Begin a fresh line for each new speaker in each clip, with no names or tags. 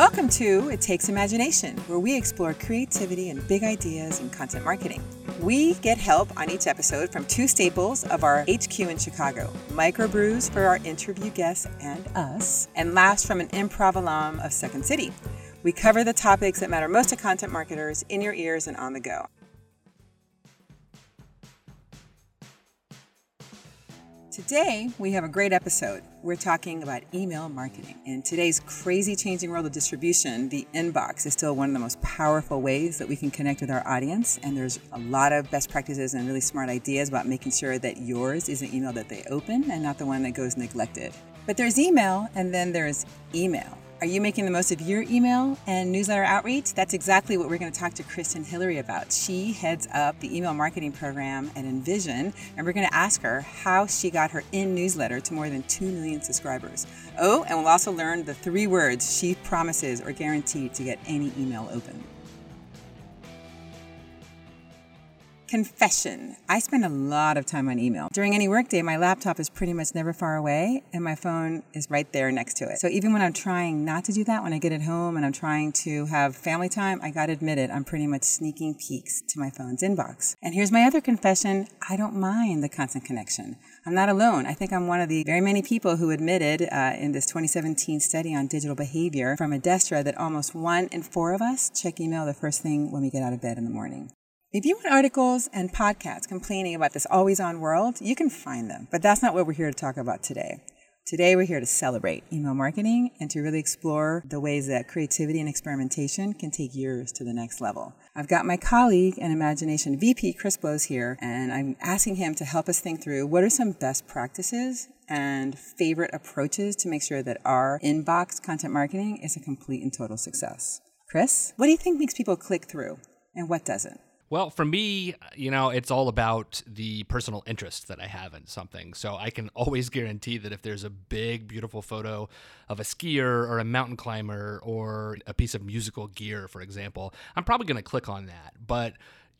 Welcome to It Takes Imagination, where we explore creativity and big ideas in content marketing. We get help on each episode from two staples of our HQ in Chicago, microbrews for our interview guests and us, and laughs from an improv alum of Second City. We cover the topics that matter most to content marketers in your ears and on the go. Today, we have a great episode. We're talking about email marketing. In today's crazy changing world of distribution, the inbox is still one of the most powerful ways that we can connect with our audience. And there's a lot of best practices and really smart ideas about making sure that yours is an email that they open and not the one that goes neglected. But there's email, and then there's email. Are you making the most of your email and newsletter outreach? That's exactly what we're going to talk to Kristen Hillary about. She heads up the email marketing program at Envision, and we're going to ask her how she got her newsletter to more than 2 million subscribers. Oh, and we'll also learn the 3 words she promises or guaranteed to get any email open. Confession. I spend a lot of time on email. During any workday, my laptop is pretty much never far away and my phone is right there next to it. So even when I'm trying not to do that, when I get at home and I'm trying to have family time, I gotta admit it, I'm pretty much sneaking peeks to my phone's inbox. And here's my other confession. I don't mind the constant connection. I'm not alone. I think I'm one of the very many people who admitted in this 2017 study on digital behavior from Adestra that almost 1 in 4 of us check email the first thing when we get out of bed in the morning. If you want articles and podcasts complaining about this always-on world, you can find them. But that's not what we're here to talk about today. Today, we're here to celebrate email marketing and to really explore the ways that creativity and experimentation can take yours to the next level. I've got my colleague and Imagination VP, Chris Bose, here, and I'm asking him to help us think through what are some best practices and favorite approaches to make sure that our inbox content marketing is a complete and total success. Chris, what do you think makes people click through and what doesn't?
Well, for me, it's all about the personal interest that I have in something. So I can always guarantee that if there's a big, beautiful photo of a skier or a mountain climber or a piece of musical gear, for example, I'm probably going to click on that. But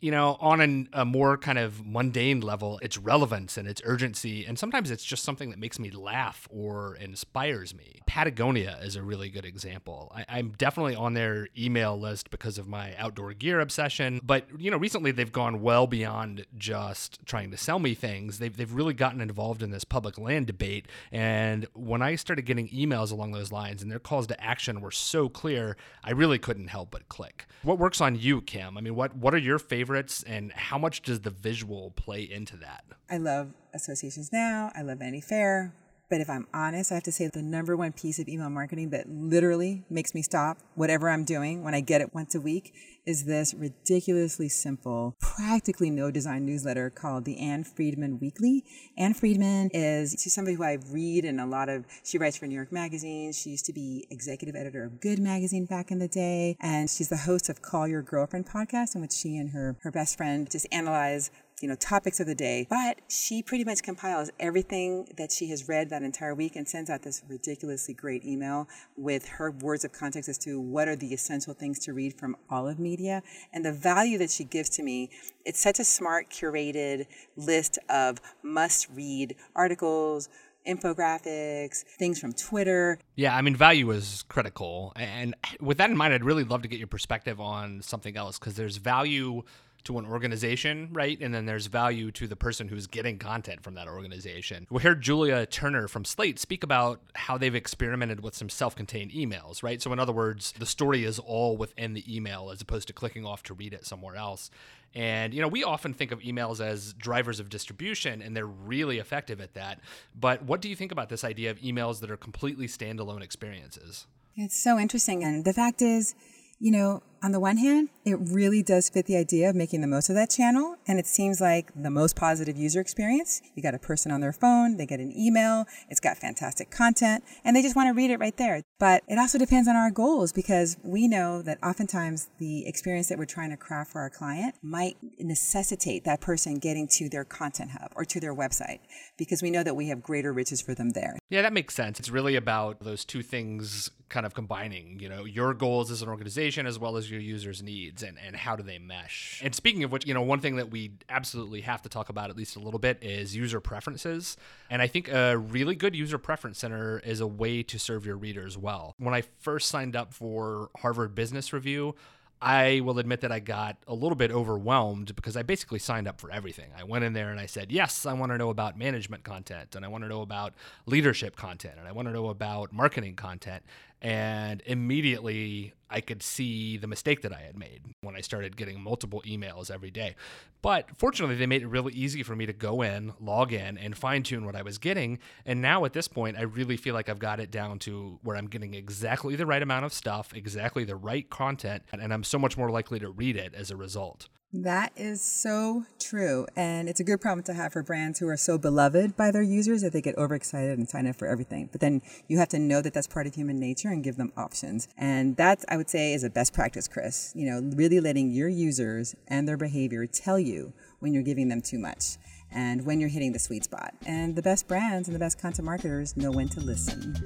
on a more kind of mundane level, its relevance and its urgency, and sometimes it's just something that makes me laugh or inspires me. Patagonia is a really good example. I'm definitely on their email list because of my outdoor gear obsession, but recently they've gone well beyond just trying to sell me things. They've really gotten involved in this public land debate, and when I started getting emails along those lines and their calls to action were so clear, I really couldn't help but click. What works on you, Kim? I mean, what are your favorites, and how much does the visual play into that?
I love Associations Now. I love Vanity Fair. But if I'm honest, I have to say the number one piece of email marketing that literally makes me stop whatever I'm doing when I get it once a week is this ridiculously simple, practically no design newsletter called the Ann Friedman Weekly. Ann Friedman she's somebody who I read she writes for New York Magazine. She used to be executive editor of Good Magazine back in the day. And she's the host of Call Your Girlfriend podcast, in which she and her best friend just analyze topics of the day, but she pretty much compiles everything that she has read that entire week and sends out this ridiculously great email with her words of context as to what are the essential things to read from all of media. And the value that she gives to me, it's such a smart, curated list of must-read articles, infographics, things from Twitter.
Yeah, I mean, value is critical. And with that in mind, I'd really love to get your perspective on something else, because there's value to an organization, right? And then there's value to the person who's getting content from that organization. We heard Julia Turner from Slate speak about how they've experimented with some self-contained emails, right? So in other words, the story is all within the email as opposed to clicking off to read it somewhere else. And, we often think of emails as drivers of distribution, and they're really effective at that. But what do you think about this idea of emails that are completely standalone experiences?
It's so interesting. And the fact is, on the one hand, it really does fit the idea of making the most of that channel. And it seems like the most positive user experience. You got a person on their phone, they get an email, it's got fantastic content, and they just want to read it right there. But it also depends on our goals, because we know that oftentimes the experience that we're trying to craft for our client might necessitate that person getting to their content hub or to their website, because we know that we have greater riches for them there.
Yeah, that makes sense. It's really about those two things kind of combining, your goals as an organization as well as your users' needs and how do they mesh? And speaking of which, one thing that we absolutely have to talk about at least a little bit is user preferences. And I think a really good user preference center is a way to serve your readers well. When I first signed up for Harvard Business Review, I will admit that I got a little bit overwhelmed because I basically signed up for everything. I went in there and I said, yes, I want to know about management content, and I want to know about leadership content, and I want to know about marketing content. And immediately I could see the mistake that I had made when I started getting multiple emails every day. But fortunately, they made it really easy for me to go in, log in, and fine-tune what I was getting. And now at this point, I really feel like I've got it down to where I'm getting exactly the right amount of stuff, exactly the right content, and I'm so much more likely to read it as a result.
That is so true. And it's a good problem to have for brands who are so beloved by their users that they get overexcited and sign up for everything. But then you have to know that that's part of human nature and give them options. And that, I would say, is a best practice, Chris. Really letting your users and their behavior tell you when you're giving them too much and when you're hitting the sweet spot. And the best brands and the best content marketers know when to listen.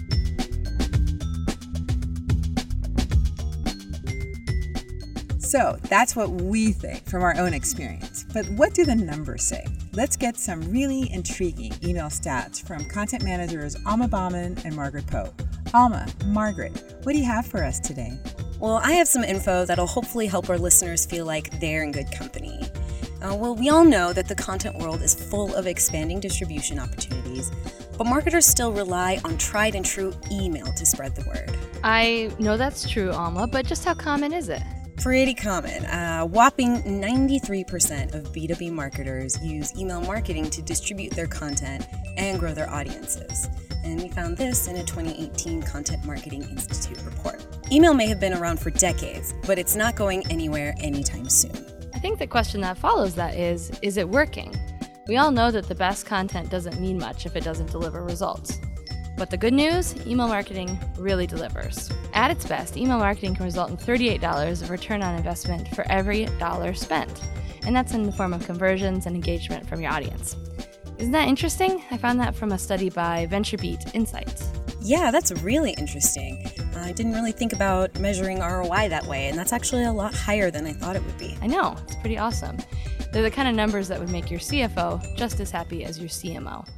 So that's what we think from our own experience. But what do the numbers say? Let's get some really intriguing email stats from content managers Alma Bauman and Margaret Poe. Alma, Margaret, what do you have for us today?
Well, I have some info that'll hopefully help our listeners feel like they're in good company. We all know that the content world is full of expanding distribution opportunities, but marketers still rely on tried and true email to spread the word.
I know that's true, Alma, but just how common is it?
Pretty common. Whopping 93% of B2B marketers use email marketing to distribute their content and grow their audiences. And we found this in a 2018 Content Marketing Institute report. Email may have been around for decades, but it's not going anywhere anytime soon.
I think the question that follows that is it working? We all know that the best content doesn't mean much if it doesn't deliver results. But the good news, email marketing really delivers. At its best, email marketing can result in $38 of return on investment for every dollar spent. And that's in the form of conversions and engagement from your audience. Isn't that interesting? I found that from a study by VentureBeat Insights.
Yeah, that's really interesting. I didn't really think about measuring ROI that way, and that's actually a lot higher than I thought it would be.
I know, it's pretty awesome. They're the kind of numbers that would make your CFO just as happy as your CMO.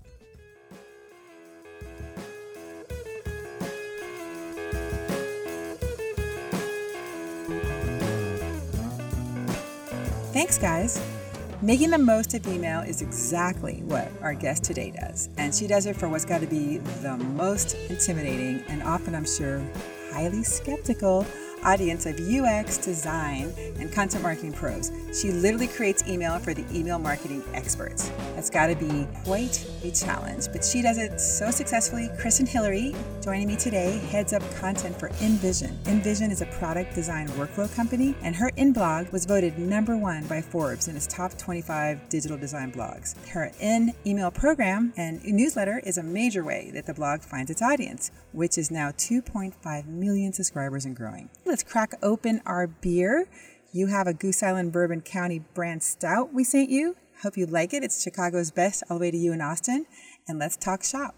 Thanks, guys. Making the most of email is exactly what our guest today does. And she does it for what's got to be the most intimidating and often, I'm sure, highly skeptical audience of UX, design, and content marketing pros. She literally creates email for the email marketing experts. That's got to be quite a challenge, but she does it so successfully. Kristen Hillary, joining me today, heads up content for InVision. InVision is a product design workflow company, and her InBlog was voted #1 by Forbes in its top 25 digital design blogs. Her email program and newsletter is a major way that the blog finds its audience, which is now 2.5 million subscribers and growing. Let's crack open our beer. You have a Goose Island Bourbon County brand stout we sent you. Hope you like it. It's Chicago's best all the way to you in Austin. And let's talk shop.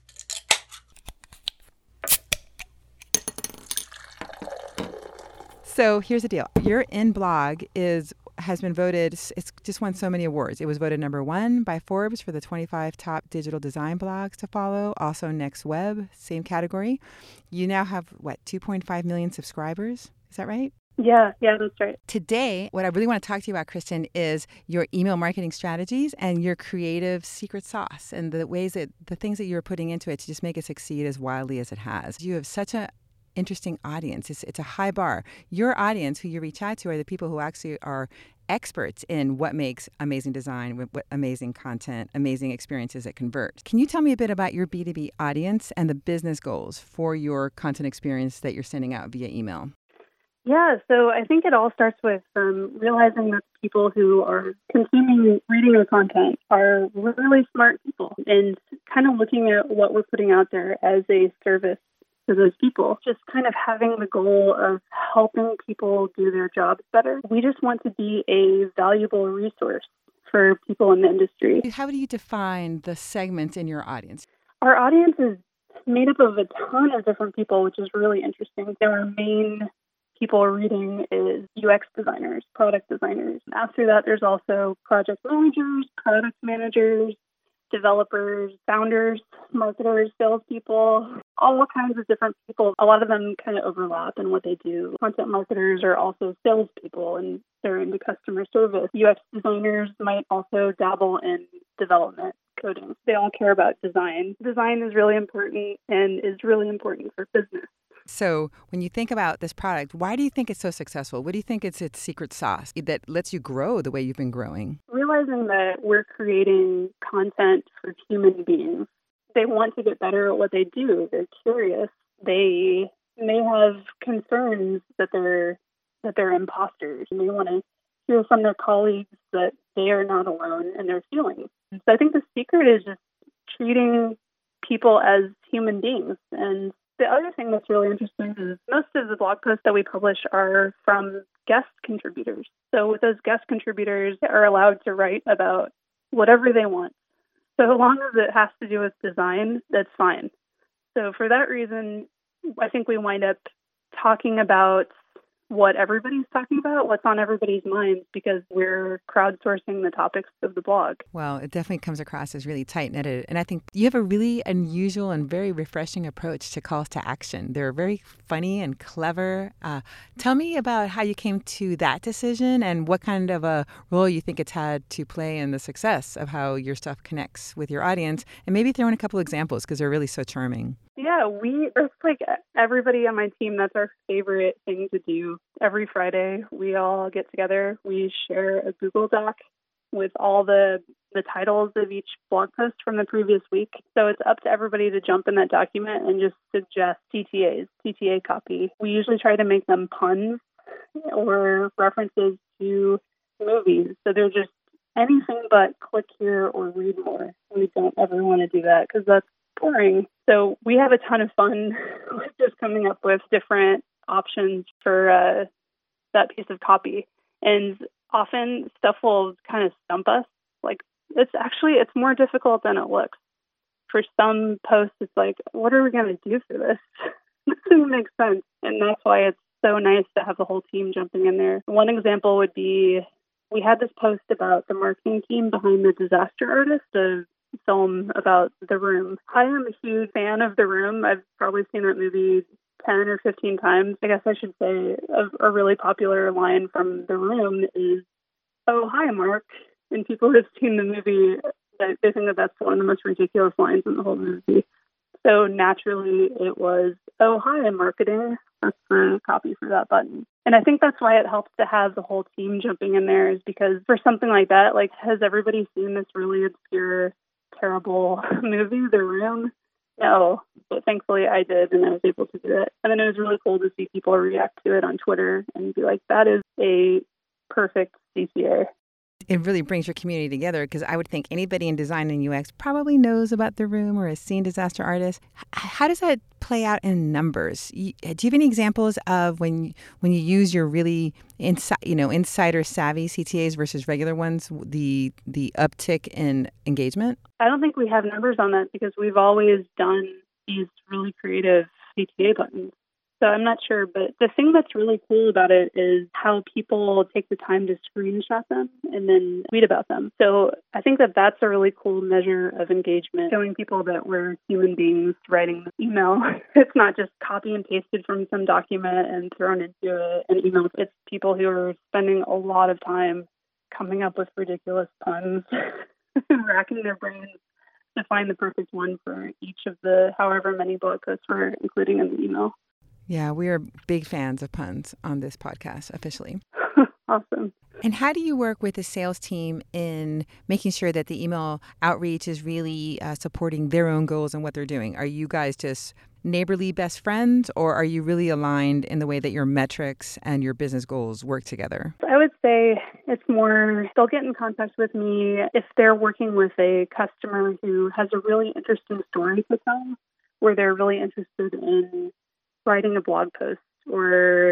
So here's the deal. Your InBlog has been voted, it's just won so many awards. It was voted #1 by Forbes for the 25 top digital design blogs to follow. Also Next Web, same category. You now have, 2.5 million subscribers? Is that right?
Yeah, that's right.
Today, what I really want to talk to you about, Kristen, is your email marketing strategies and your creative secret sauce and the things that you're putting into it to just make it succeed as wildly as it has. You have such a interesting audience. It's a high bar. Your audience, who you reach out to, are the people who actually are experts in what makes amazing design, what amazing content, amazing experiences that convert. Can you tell me a bit about your B2B audience and the business goals for your content experience that you're sending out via email?
Yeah, so I think it all starts with realizing that people who are consuming, reading the content are really smart people, and kind of looking at what we're putting out there as a service to those people, just kind of having the goal of helping people do their jobs better. We just want to be a valuable resource for people in the industry.
How do you define the segments in your audience?
Our audience is made up of a ton of different people, which is really interesting. Our main people are reading is UX designers, product designers. After that, there's also project managers, product managers, developers, founders, marketers, salespeople, all kinds of different people. A lot of them kind of overlap in what they do. Content marketers are also salespeople and they're into customer service. UX designers might also dabble in development, coding. They all care about design. Design is really important and is really important for business.
So when you think about this product, why do you think it's so successful? What do you think is its secret sauce that lets you grow the way you've been growing?
Realizing that we're creating content for human beings. They want to get better at what they do. They're curious. They may have concerns that they're imposters. And they want to hear from their colleagues that they are not alone in their feelings. So I think the secret is just treating people as human beings. And the other thing that's really interesting is most of the blog posts that we publish are from guest contributors. So with those guest contributors, they are allowed to write about whatever they want. So long as it has to do with design, that's fine. So for that reason, I think we wind up talking about what everybody's talking about, what's on everybody's minds, because we're crowdsourcing the topics of the blog.
Well, it definitely comes across as really tight-knitted. And I think you have a really unusual and very refreshing approach to calls to action. They're very funny and clever. Tell me about how you came to that decision and what kind of a role you think it's had to play in the success of how your stuff connects with your audience. And maybe throw in a couple examples because they're really so charming.
Yeah, it's like everybody on my team, that's our favorite thing to do. Every Friday, we all get together. We share a Google Doc with all the titles of each blog post from the previous week. So it's up to everybody to jump in that document and just suggest CTA copy. We usually try to make them puns or references to movies. So they're just anything but click here or read more. We don't ever want to do that because that's boring. So we have a ton of fun with just coming up with different options for that piece of copy. And often stuff will kind of stump us. Like it's more difficult than it looks. For some posts, it's like, what are we going to do for this? This doesn't make sense. And that's why it's so nice to have the whole team jumping in there. One example would be, we had this post about the marketing team behind The Disaster Artist, a film about The Room. I am a huge fan of The Room. I've probably seen that movie 10 or 15 times. I guess I should say a really popular line from The Room is, "Oh, hi, Mark." And people who have seen the movie, they think that that's one of the most ridiculous lines in the whole movie. So naturally, it was, "Oh, hi, I'm marketing." That's the copy for that button. And I think that's why it helps to have the whole team jumping in there, is because for something like that, like, has everybody seen this really obscure, terrible movie, The Room? No, but thankfully I did, and I was able to do it. And then it was really cool to see people react to it on Twitter and be like, that is a perfect CTA.
It really brings your community together, because I would think anybody in design and UX probably knows about The Room or has seen Disaster Artist. How does that play out in numbers? Do you have any examples of when you use your really insider savvy CTAs versus regular ones, the uptick in engagement?
I don't think we have numbers on that because we've always done these really creative CTA buttons. So I'm not sure, but the thing that's really cool about it is how people take the time to screenshot them and then tweet about them. So I think that that's a really cool measure of engagement, showing people that we're human beings writing the email. It's not just copy and pasted from some document and thrown into an email. It's people who are spending a lot of time coming up with ridiculous puns, racking their brains to find the perfect one for each of the however many blog posts we're including in the email.
Yeah, we are big fans of puns on this podcast, officially.
Awesome.
And how do you work with the sales team in making sure that the email outreach is really supporting their own goals and what they're doing? Are you guys just neighborly best friends, or are you really aligned in the way that your metrics and your business goals work together?
I would say it's more, they'll get in contact with me if they're working with a customer who has a really interesting story to tell, where they're really interested in writing a blog post or,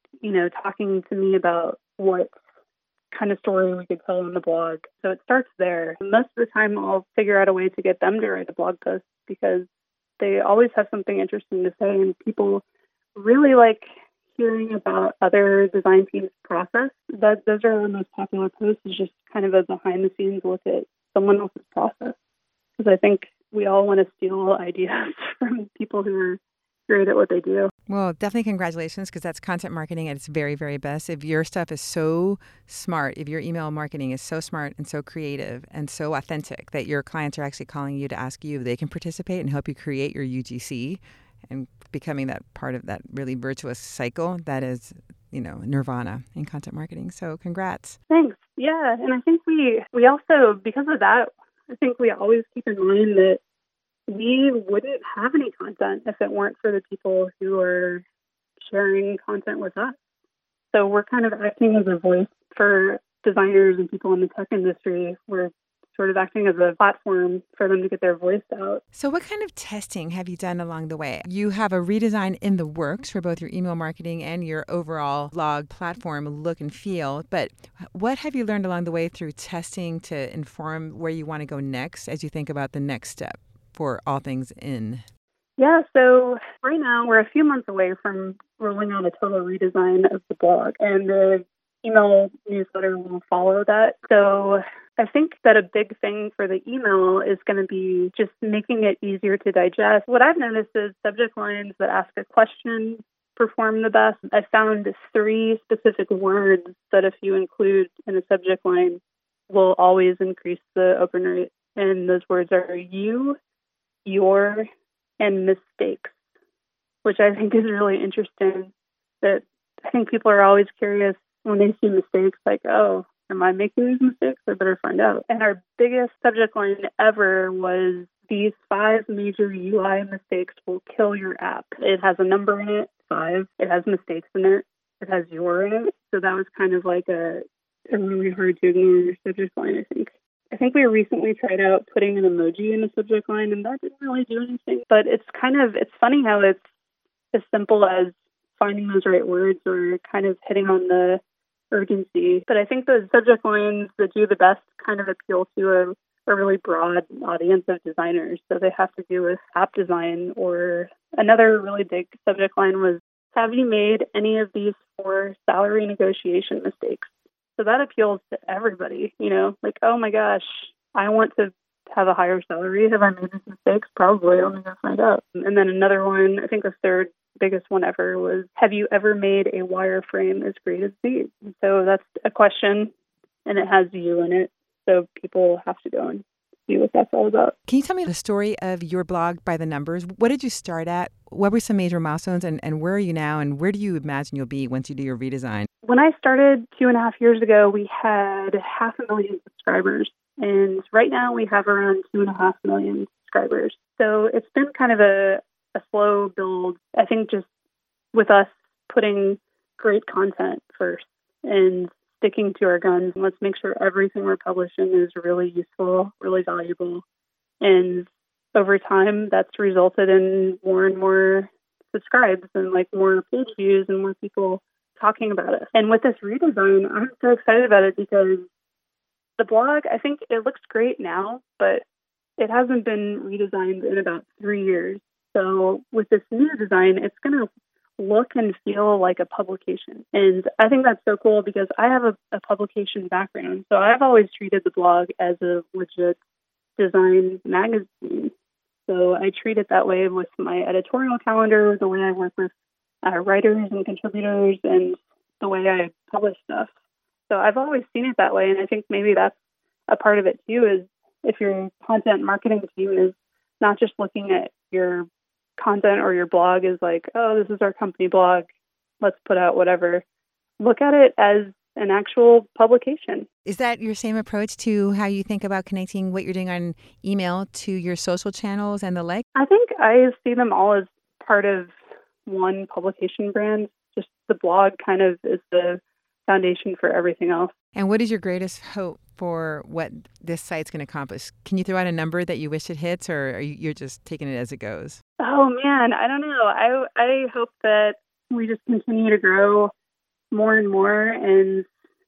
talking to me about what kind of story we could tell on the blog. So it starts there. Most of the time I'll figure out a way to get them to write a blog post because they always have something interesting to say, and people really like hearing about other design teams' process. Those are the most popular posts, is just kind of a behind-the-scenes look at someone else's process. Because I think we all want to steal ideas from people who are great at what they do.
Well, definitely congratulations, because that's content marketing at its very, very best. If your stuff is so smart, if your email marketing is so smart and so creative and so authentic that your clients are actually calling you to ask you if they can participate and help you create your UGC and becoming that part of that really virtuous cycle, that is, nirvana in content marketing. So congrats.
Thanks. Yeah. And I think we also, because of that, I think we always keep in mind that we wouldn't have any content if it weren't for the people who are sharing content with us. So we're kind of acting as a voice for designers and people in the tech industry. We're sort of acting as a platform for them to get their voice out.
So what kind of testing have you done along the way? You have a redesign in the works for both your email marketing and your overall blog platform look and feel. But what have you learned along the way through testing to inform where you want to go next as you think about the next step for All Things In?
Yeah, so right now we're a few months away from rolling out a total redesign of the blog, and the email newsletter will follow that. So I think that a big thing for the email is going to be just making it easier to digest. What I've noticed is subject lines that ask a question perform the best. I found 3 specific words that if you include in a subject line will always increase the open rate. And those words are you, your, and mistakes, which I think is really interesting. That I think people are always curious when they see mistakes, like, oh, am I making these mistakes? I better find out. And our biggest subject line ever was, these 5 major UI mistakes will kill your app. It has a number in it, 5. It has mistakes in it. It has your in it. So that was kind of like a really hard to ignore subject line, I think. I think we recently tried out putting an emoji in the subject line, and that didn't really do anything. But it's funny how it's as simple as finding those right words or kind of hitting on the urgency. But I think those subject lines that do the best kind of appeal to a really broad audience of designers. So they have to do with app design, or another really big subject line was, have you made any of these 4 salary negotiation mistakes? So that appeals to everybody, like, oh my gosh, I want to have a higher salary. Have I made these mistakes? Probably. I'm going to find out. And then another one, I think the third biggest one ever was, have you ever made a wireframe as great as these? And so that's a question, and it has you in it. So people have to go and see what that's all about.
Can you tell me the story of your blog by the numbers? What did you start at? What were some major milestones, and where are you now, and where do you imagine you'll be once you do your redesign?
When I started 2.5 years ago, we had 500,000 subscribers. And right now we have around 2.5 million subscribers. So it's been kind of a slow build. I think just with us putting great content first and sticking to our guns. Let's make sure everything we're publishing is really useful, really valuable. And over time, that's resulted in more and more subscribes and more page views and more people talking about it. And with this redesign, I'm so excited about it because the blog, I think it looks great now, but it hasn't been redesigned in about 3 years. So with this new design, it's going to look and feel like a publication. And I think that's so cool because I have a publication background. So I've always treated the blog as a legit design magazine. So I treat it that way with my editorial calendar, the way I work with writers and contributors, and the way I publish stuff. So I've always seen it that way. And I think maybe that's a part of it too, is if your content marketing team is not just looking at your content or your blog as like, oh, this is our company blog, let's put out whatever. Look at it as an actual publication.
Is that your same approach to how you think about connecting what you're doing on email to your social channels and the like?
I think I see them all as part of one publication brand. Just the blog kind of is the foundation for everything else.
And what is your greatest hope for what this site's going to accomplish? Can you throw out a number that you wish it hits, or are you're just taking it as it goes?
Oh, man, I don't know. I hope that we just continue to grow more and more. And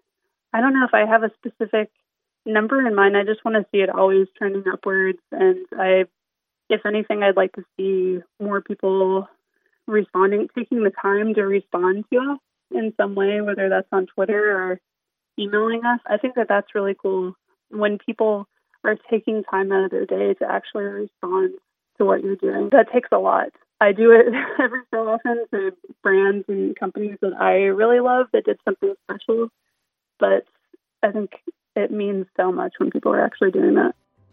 I don't know if I have a specific number in mind. I just want to see it always trending upwards. And if anything, I'd like to see more people responding, taking the time to respond to us in some way, whether that's on Twitter or emailing us. I think that that's really cool when people are taking time out of their day to actually respond to what you're doing. That takes a lot. I do it every so often to brands and companies that I really love that did something special, but I think it means so much when people are actually doing that.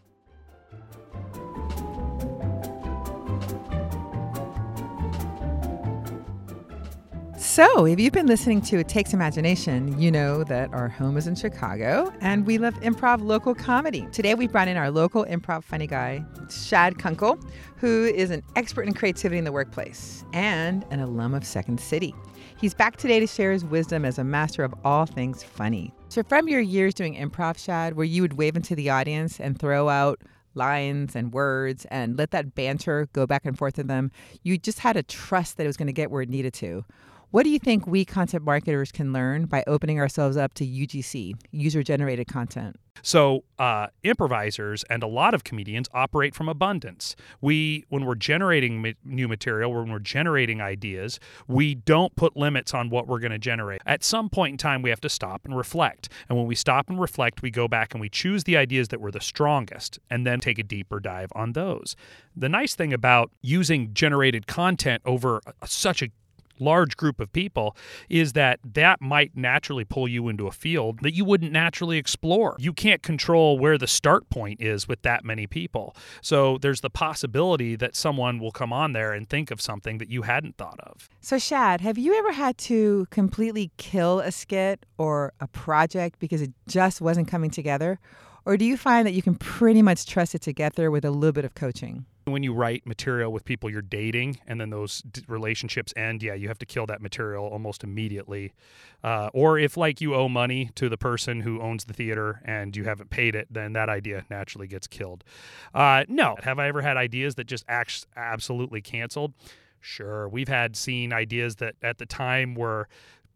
So, if you've been listening to It Takes Imagination, you know that our home is in Chicago and we love improv local comedy. Today, we brought in our local improv funny guy, Shad Kunkel, who is an expert in creativity in the workplace and an alum of Second City. He's back today to share his wisdom as a master of all things funny. So, from your years doing improv, Shad, where you would wave into the audience and throw out lines and words and let that banter go back and forth in them, you just had to trust that it was going to get where it needed to. What do you think we content marketers can learn by opening ourselves up to UGC, user-generated content?
So improvisers and a lot of comedians operate from abundance. When we're generating new material, when we're generating ideas, we don't put limits on what we're going to generate. At some point in time, we have to stop and reflect. And when we stop and reflect, we go back and we choose the ideas that were the strongest and then take a deeper dive on those. The nice thing about using generated content over such a large group of people is that might naturally pull you into a field that you wouldn't naturally explore. You can't control where the start point is with that many people. So there's the possibility that someone will come on there and think of something that you hadn't thought of.
So Shad, have you ever had to completely kill a skit or a project because it just wasn't coming together? Or do you find that you can pretty much trust it to get there with a little bit of coaching?
When you write material with people you're dating and then those relationships end, you have to kill that material almost immediately. Or if you owe money to the person who owns the theater and you haven't paid it, then that idea naturally gets killed. No. Have I ever had ideas that just absolutely canceled? Sure. We've seen ideas that at the time were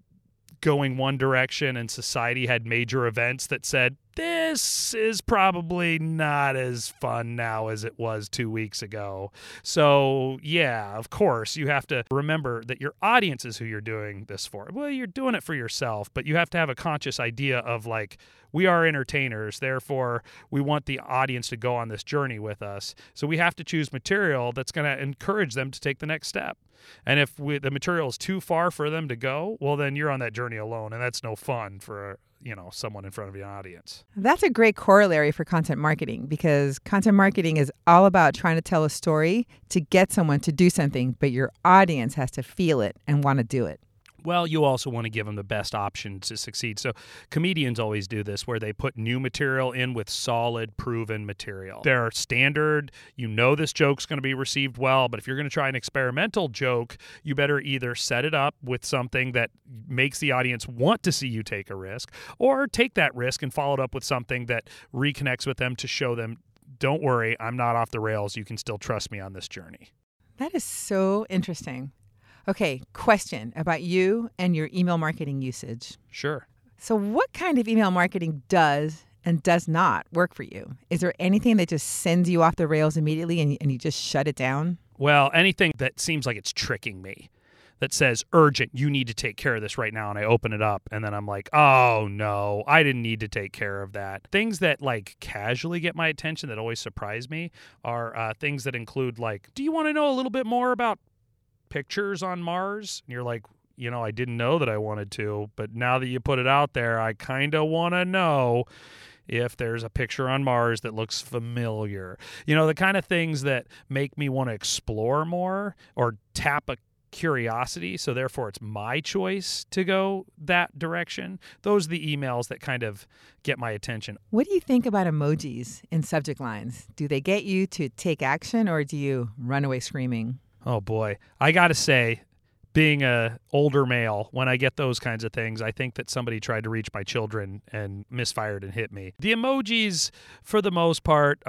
going one direction and society had major events that said, this is probably not as fun now as it was 2 weeks ago. So, yeah, of course, you have to remember that your audience is who you're doing this for. Well, you're doing it for yourself, but you have to have a conscious idea of we are entertainers, therefore we want the audience to go on this journey with us. So we have to choose material that's going to encourage them to take the next step. And if the material is too far for them to go, well, then you're on that journey alone, and that's no fun for someone in front of an audience.
That's a great corollary for content marketing, because content marketing is all about trying to tell a story to get someone to do something, but your audience has to feel it and want to do it.
Well, you also want to give them the best option to succeed. So comedians always do this, where they put new material in with solid, proven material. They're standard. This joke's going to be received well, but if you're going to try an experimental joke, you better either set it up with something that makes the audience want to see you take a risk, or take that risk and follow it up with something that reconnects with them to show them, don't worry, I'm not off the rails. You can still trust me on this journey.
That is so interesting. Okay, question about you and your email marketing usage.
Sure.
So what kind of email marketing does and does not work for you? Is there anything that just sends you off the rails immediately and you just shut it down?
Well, anything that seems like it's tricking me, that says urgent, you need to take care of this right now, and I open it up and then I'm like, oh no, I didn't need to take care of that. Things that casually get my attention that always surprise me are things that include do you want to know a little bit more about pictures on Mars? And you're like, I didn't know that I wanted to, but now that you put it out there, I kind of want to know if there's a picture on Mars that looks familiar. The kind of things that make me want to explore more or tap a curiosity, so therefore it's my choice to go that direction. Those are the emails that kind of get my attention.
What do you think about emojis in subject lines? Do they get you to take action, or do you run away screaming?
Oh boy. I got to say, being a older male, when I get those kinds of things, I think that somebody tried to reach my children and misfired and hit me. The emojis, for the most part,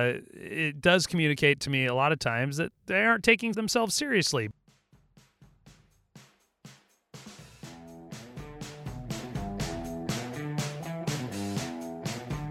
it does communicate to me a lot of times that they aren't taking themselves seriously.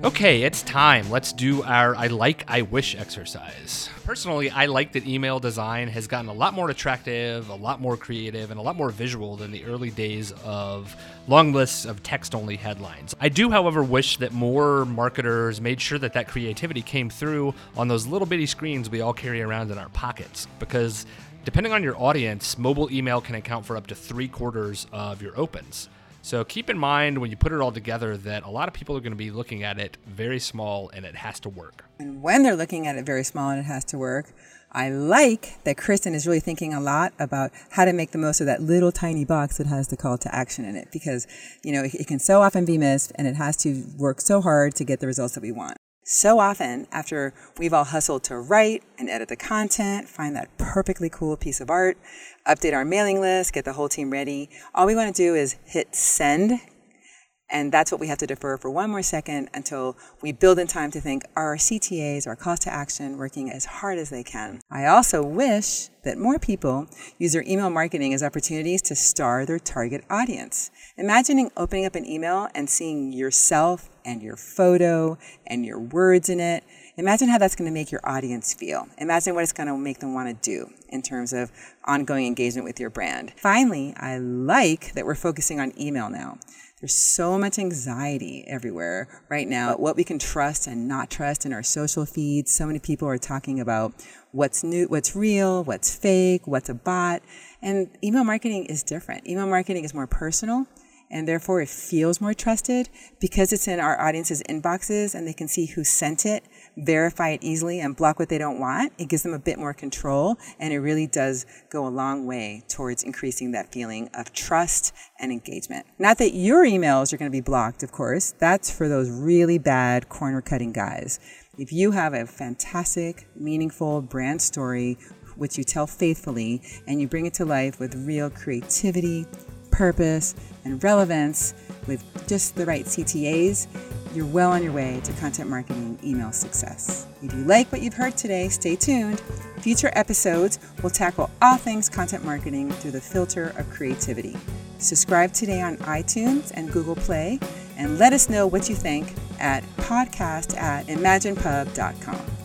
Okay, it's time. Let's do our I like, I wish exercise. Personally, I like that email design has gotten a lot more attractive, a lot more creative, and a lot more visual than the early days of long lists of text-only headlines. I do, however, wish that more marketers made sure that that creativity came through on those little bitty screens we all carry around in our pockets, because depending on your audience, mobile email can account for up to 3/4 of your opens. So keep in mind when you put it all together that a lot of people are going to be looking at it very small and it has to work.
And when they're looking at it very small and it has to work, I like that Kristen is really thinking a lot about how to make the most of that little tiny box that has the call to action in it, because, it can so often be missed and it has to work so hard to get the results that we want. So often, after we've all hustled to write and edit the content, find that perfectly cool piece of art, update our mailing list, get the whole team ready, all we want to do is hit send. And that's what we have to defer for one more second until we build in time to think, are our CTAs, our calls to action, working as hard as they can? I also wish that more people use their email marketing as opportunities to star their target audience. Imagining opening up an email and seeing yourself and your photo and your words in it. Imagine how that's going to make your audience feel. Imagine what it's going to make them want to do in terms of ongoing engagement with your brand. Finally, I like that we're focusing on email now. There's so much anxiety everywhere right now about what we can trust and not trust in our social feeds. So many people are talking about what's new, what's real, what's fake, what's a bot. And email marketing is different. Email marketing is more personal, and therefore it feels more trusted because it's in our audience's inboxes and they can see who sent it, verify it easily, and block what they don't want. It gives them a bit more control, and it really does go a long way towards increasing that feeling of trust and engagement. Not that your emails are going to be blocked, of course. That's for those really bad corner-cutting guys. If you have a fantastic, meaningful brand story which you tell faithfully, and you bring it to life with real creativity, purpose, and relevance with just the right CTAs, you're well on your way to content marketing email success. If you like what you've heard today, stay tuned. Future episodes will tackle all things content marketing through the filter of creativity. Subscribe today on iTunes and Google Play, and let us know what you think at podcast@imaginepub.com.